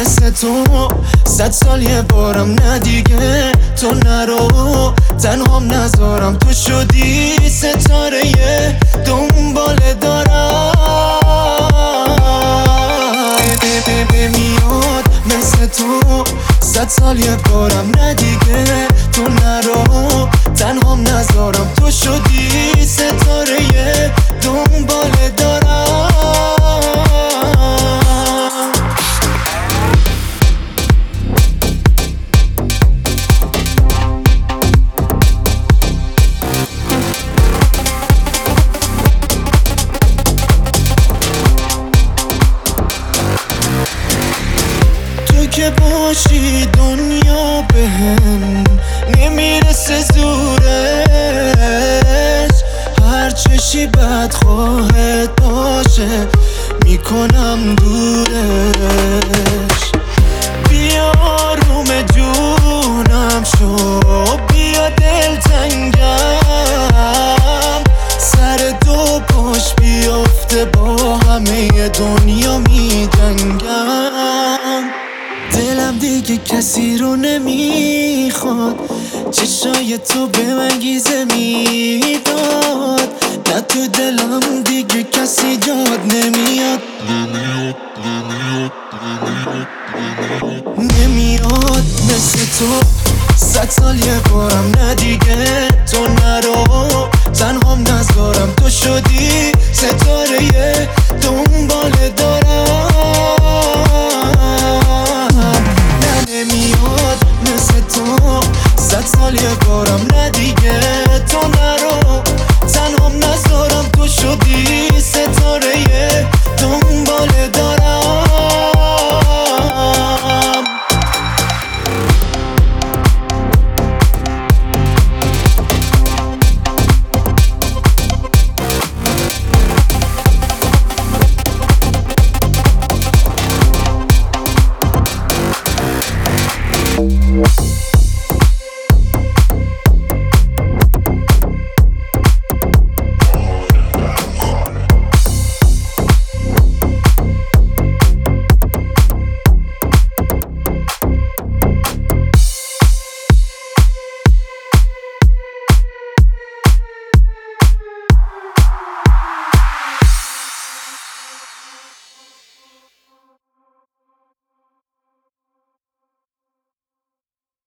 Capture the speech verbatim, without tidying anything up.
مثل تو صد سال یه بارم نه دیگه تو نرو تنهام نذارم تو شدی ستاره دنبال دارم میاد مثل تو صد سال یه بارم نه دیگه تو نرو تنهام نذارم تو شدی ستاره دنبال دارم تو که باشی دنیا بهم نمیرسه زورش، هر چشی بدخواهت باشه میکنم دورش. بیا آروم جونم شو، بیا دلتنگم، سر دو پاش بیافته با همه دنیا میجنگم. دلم دیگه کسی رو نمیخواد، چشای تو به من گیزه میداد، نه تو دلم دیگه کسی جاد نمیاد نمیاد مثل تو صد سال یه بارم نه دیگه تو نرو تنهام نذارم تو شدی ستاره دنبال دارم. نه نمیاد مثل تو صد سال یه بارم نه دیگه تو نرو تنهام نذارم تو شدی ستاره دنبال دارم. We'll be right back.